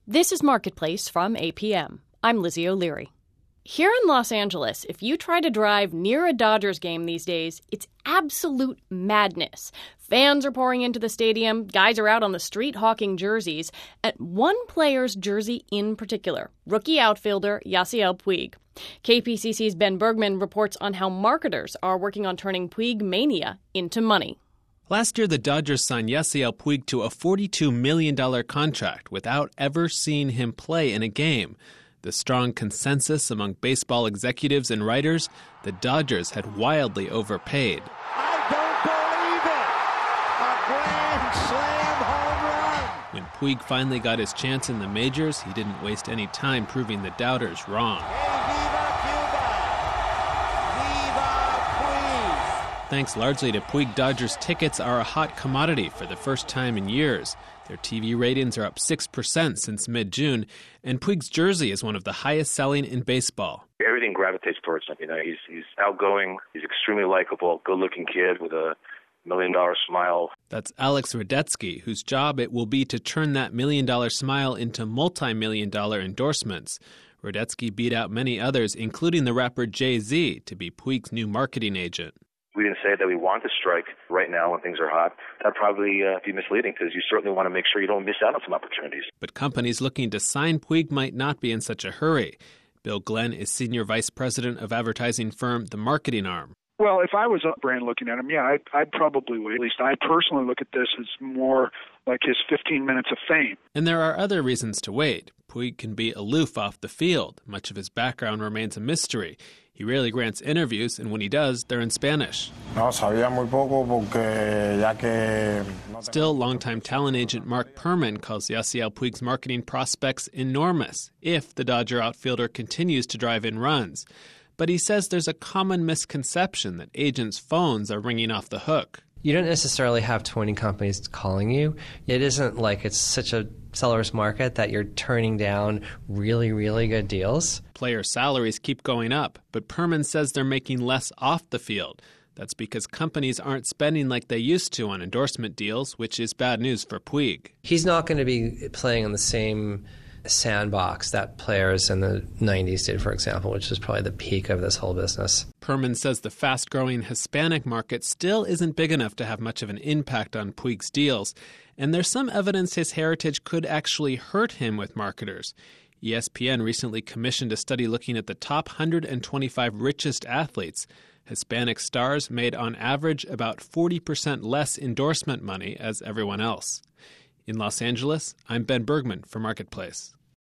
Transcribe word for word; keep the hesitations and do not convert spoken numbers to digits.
This is Marketplace from A P M. I'm Lizzie O'Leary. Here in Los Angeles, if you try to drive near a Dodgers game these days, it's absolute madness. Fans are pouring into the stadium, guys are out on the street hawking jerseys, and one player's jersey in particular, rookie outfielder Yasiel Puig. K P C C's Ben Bergman reports on how marketers are working on turning Puig mania into money. Last year, the Dodgers signed Yasiel Puig to a forty-two million dollars contract without ever seeing him play in a game. The strong consensus among baseball executives and writers, the Dodgers had wildly overpaid. I don't believe it! A grand slam home run! When Puig finally got his chance in the majors, he didn't waste any time proving the doubters wrong. Hey, viva Cuba! Viva Puig! Thanks largely to Puig, Dodgers tickets are a hot commodity for the first time in years. Their T V ratings are up six percent since mid-June, and Puig's jersey is one of the highest selling in baseball. Everything gravitates towards him. You know, he's he's outgoing, he's extremely likable, good-looking kid with a million-dollar smile. That's Alex Radetsky, whose job it will be to turn that million-dollar smile into multi-million dollar endorsements. Radetsky beat out many others, including the rapper Jay-Z, to be Puig's new marketing agent. We didn't say that we want to strike right now when things are hot. That'd probably uh, be misleading because you certainly want to make sure you don't miss out on some opportunities. But companies looking to sign Puig might not be in such a hurry. Bill Glenn is Senior Vice President of advertising firm The Marketing Arm. Well, if I was a brand looking at him, yeah, I'd, I'd probably wait. At least I personally look at this as more like his fifteen minutes of fame. And there are other reasons to wait. Puig can be aloof off the field. Much of his background remains a mystery. He rarely grants interviews, and when he does, they're in Spanish. Still, longtime talent agent Mark Perman calls Yasiel Puig's marketing prospects enormous if the Dodger outfielder continues to drive in runs. But he says there's a common misconception that agents' phones are ringing off the hook. You don't necessarily have twenty companies calling you. It isn't like it's such a seller's market that you're turning down really, really good deals. Player salaries keep going up, but Perman says they're making less off the field. That's because companies aren't spending like they used to on endorsement deals, which is bad news for Puig. He's not going to be playing in the same sandbox that players in the nineties did, for example, which was probably the peak of this whole business. Perman says the fast-growing Hispanic market still isn't big enough to have much of an impact on Puig's deals, and there's some evidence his heritage could actually hurt him with marketers. E S P N recently commissioned a study looking at the top one hundred twenty-five richest athletes. Hispanic stars made on average about forty percent less endorsement money as everyone else. In Los Angeles, I'm Ben Bergman for Marketplace.